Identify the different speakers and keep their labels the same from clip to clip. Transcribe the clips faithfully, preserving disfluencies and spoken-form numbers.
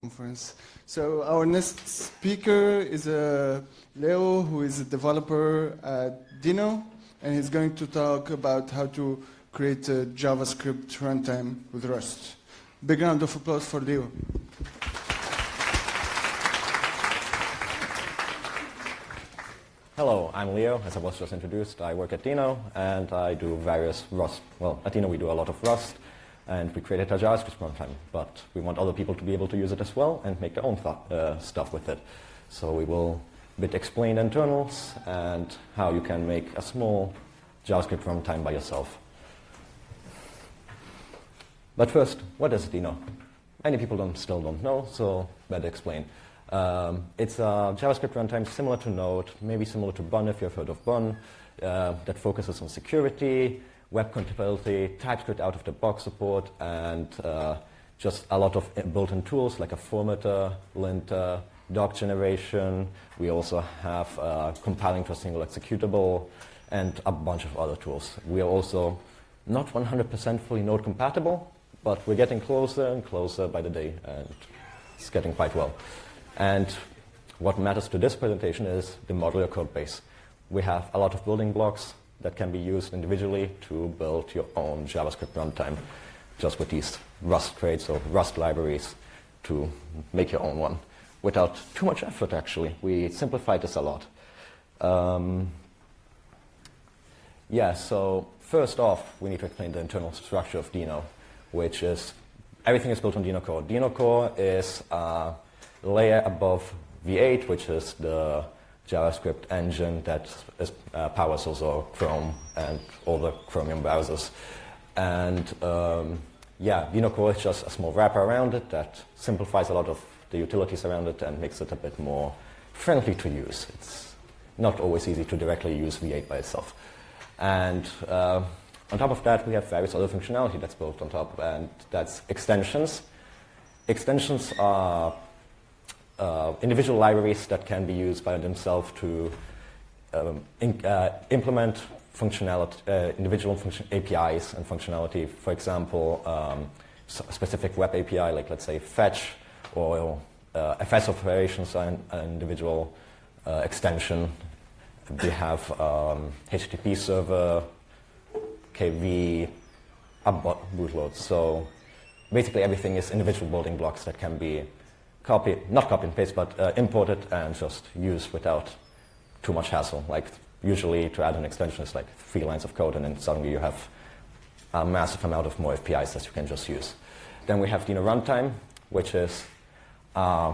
Speaker 1: conference. So our next speaker is uh, Leo, who is a developer at Dino, and he's going to talk about how to create a JavaScript runtime with Rust. Big round of applause for Leo.
Speaker 2: Hello, I'm Leo, as I was just introduced. I work at Dino, and I do various Rust. Well, at Dino we do a lot of Rust, and we created a JavaScript runtime, but we want other people to be able to use it as well and make their own th- uh, stuff with it. So we will a bit explain internals and how you can make a small JavaScript runtime by yourself. But first, what is Dino? Many people don't, still don't know, so better explain. Um, it's a JavaScript runtime similar to Node, maybe similar to Bun if you've heard of Bun, uh, that focuses on security, web compatibility, TypeScript out-of-the-box support, and uh, just a lot of built-in tools like a formatter, linter, doc generation. We also have uh, compiling to a single executable, and a bunch of other tools. We are also not one hundred percent fully Node compatible, but we're getting closer and closer by the day, and it's getting quite well. And what matters to this presentation is the modular code base. We have a lot of building blocks that can be used individually to build your own JavaScript runtime, just with these Rust crates or Rust libraries to make your own one, without too much effort, actually. We simplified this a lot. Um, yeah, so first off, we need to explain the internal structure of Dino, which is, everything is built on Dino Core. Dino Core is a layer above V eight, which is the JavaScript engine that is, uh, powers also Chrome and all the Chromium browsers. And um, yeah, Dino Core is just a small wrapper around it that simplifies a lot of the utilities around it and makes it a bit more friendly to use. It's not always easy to directly use V eight by itself. And uh, on top of that, we have various other functionality that's built on top, and that's extensions. Extensions are Uh, individual libraries that can be used by themselves to um, in, uh, implement functionality, uh, individual function A P Is and functionality. For example, um, a specific web A P I, like let's say fetch, or uh, F S operations are an, an individual uh, extension. We have um, H T T P server, K V, bootloads. So basically everything is individual building blocks that can be Copy, not copy and paste, but uh, import it and just use without too much hassle. Like usually to add an extension is like three lines of code, and then suddenly you have a massive amount of more A P Is that you can just use. Then we have Dino Runtime, which is uh,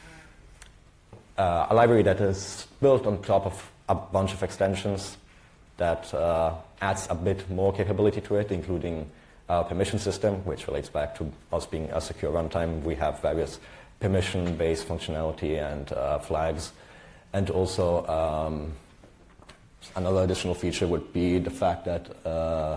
Speaker 2: uh, a library that is built on top of a bunch of extensions that uh, adds a bit more capability to it, including a permission system, which relates back to us being a secure runtime. We have various permission-based functionality and uh, flags. And also um, another additional feature would be the fact that uh,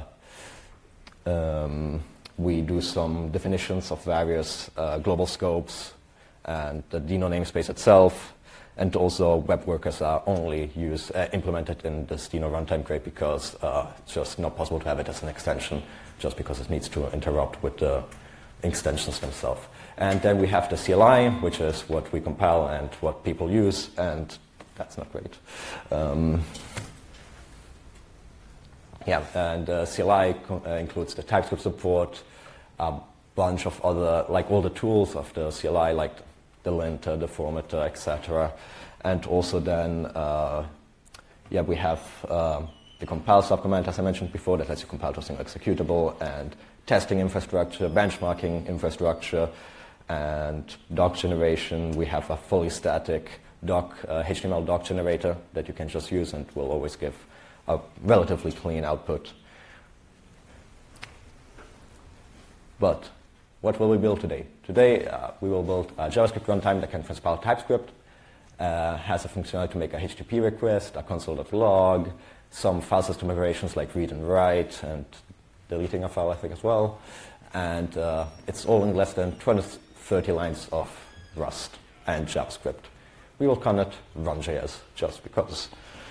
Speaker 2: um, we do some definitions of various uh, global scopes and the Dino namespace itself. And also web workers are only used, uh, implemented in this Dino runtime crate because uh, it's just not possible to have it as an extension, just because it needs to interrupt with the extensions themselves. And then we have the C L I, which is what we compile and what people use, and that's not great. Um, yeah, and uh, C L I co- uh, includes the TypeScript support, a bunch of other, like all the tools of the C L I, like the linter, the formatter, et cetera. And also then, uh, yeah, we have uh, the compile subcommand, as I mentioned before, that lets you compile to a single executable, and testing infrastructure, benchmarking infrastructure, and doc generation. We have a fully static doc, uh, H T M L doc generator that you can just use and will always give a relatively clean output. But what will we build today? Today uh, we will build a JavaScript runtime that can transpile TypeScript, uh, has a functionality to make a H T T P request, a console.log, some file system operations like read and write, and deleting a file, I think, as well. And uh, it's all in less than twenty, thirty lines of Rust and JavaScript. We will call it Run.js, just because.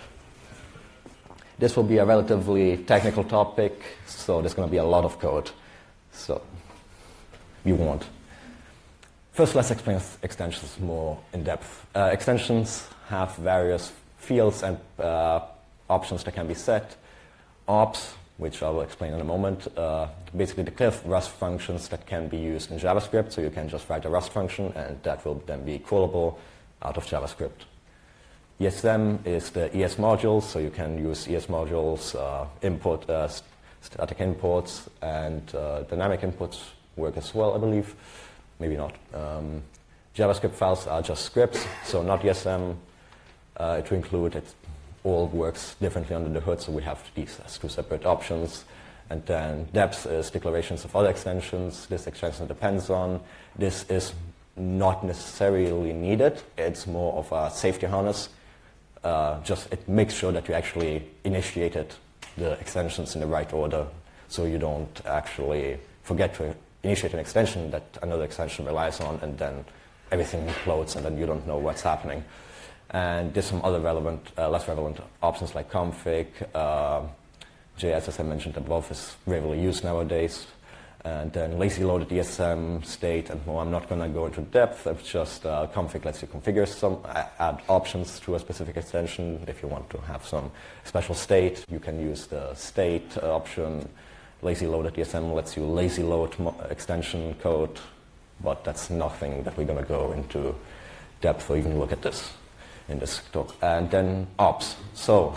Speaker 2: This will be a relatively technical topic, so there's going to be a lot of code. So you won't. First, let's explain extensions more in depth. Uh, extensions have various fields and uh, options that can be set. Ops, which I will explain in a moment, uh, basically declare Rust functions that can be used in JavaScript, so you can just write a Rust function and that will then be callable out of JavaScript. E S M is the E S modules, so you can use E S modules, uh, import, uh, static imports, and uh, dynamic inputs work as well, I believe. Maybe not. Um, JavaScript files are just scripts, so not E S M. Uh, to include it all works differently under the hood, so we have these as two separate options. And then depth is declarations of other extensions. This extension depends on. This is not necessarily needed. It's more of a safety harness. Uh, just it makes sure that you actually initiated the extensions in the right order, so you don't actually forget to initiate an extension that another extension relies on, and then everything implodes, and then you don't know what's happening. And there's some other relevant, uh, less relevant options like config. Uh, J S, as I mentioned above, is rarely used nowadays. And then lazy loaded E S M, state, and more. I'm not going to go into depth. It's just uh, config lets you configure some, add options to a specific extension. If you want to have some special state, you can use the state option. Lazy loaded E S M lets you lazy load extension code, but that's nothing that we're going to go into depth or even look at this in this talk. And then ops. So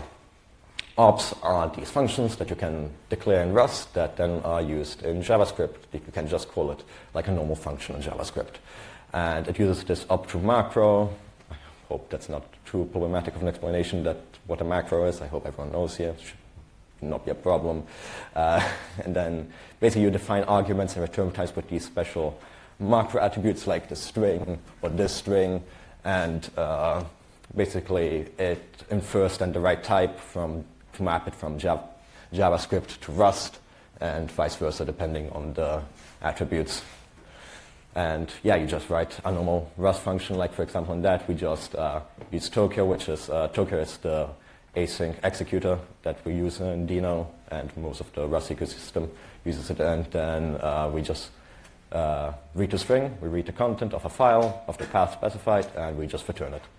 Speaker 2: ops are these functions that you can declare in Rust that then are used in JavaScript. You can just call it like a normal function in JavaScript. And it uses this up to macro. I hope that's not too problematic of an explanation that what a macro is. I hope everyone knows here. It should not be a problem. Uh, and then basically you define arguments and return types with these special macro attributes like the string or this string. And uh, basically it infers then the right type from to map it from Java, JavaScript to Rust, and vice versa, depending on the attributes. And yeah, you just write a normal Rust function, like for example in that we just uh, use Tokyo, which is, uh, Tokyo is the async executor that we use in Dino, and most of the Rust ecosystem uses it, and then uh, we just uh, read the string, we read the content of a file, of the path specified, and we just return it.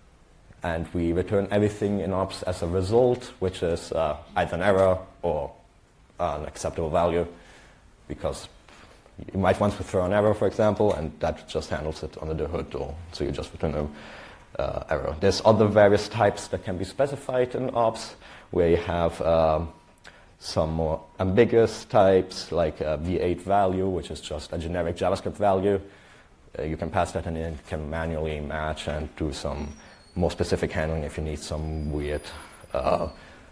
Speaker 2: And we return everything in ops as a result, which is uh, either an error or an acceptable value, because you might want to throw an error, for example, and that just handles it under the hood, or so you just return an uh, error. There's other various types that can be specified in ops, where you have um, some more ambiguous types, like a V eight value, which is just a generic JavaScript value. Uh, you can pass that in, and it can manually match and do some more specific handling if you need some weird uh,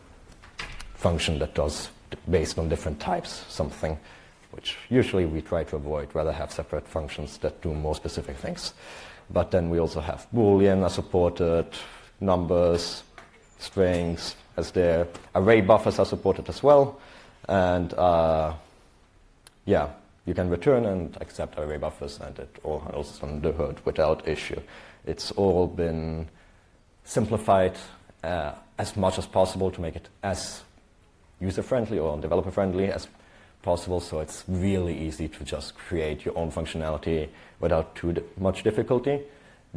Speaker 2: function that does based on different types something, which usually we try to avoid, rather have separate functions that do more specific things. But then we also have Boolean are supported, numbers, strings as their array buffers are supported as well, and uh, yeah, you can return and accept array buffers, and it all handles on the hood without issue. It's all been simplified uh, as much as possible to make it as user-friendly or developer-friendly as possible, so it's really easy to just create your own functionality without too much difficulty.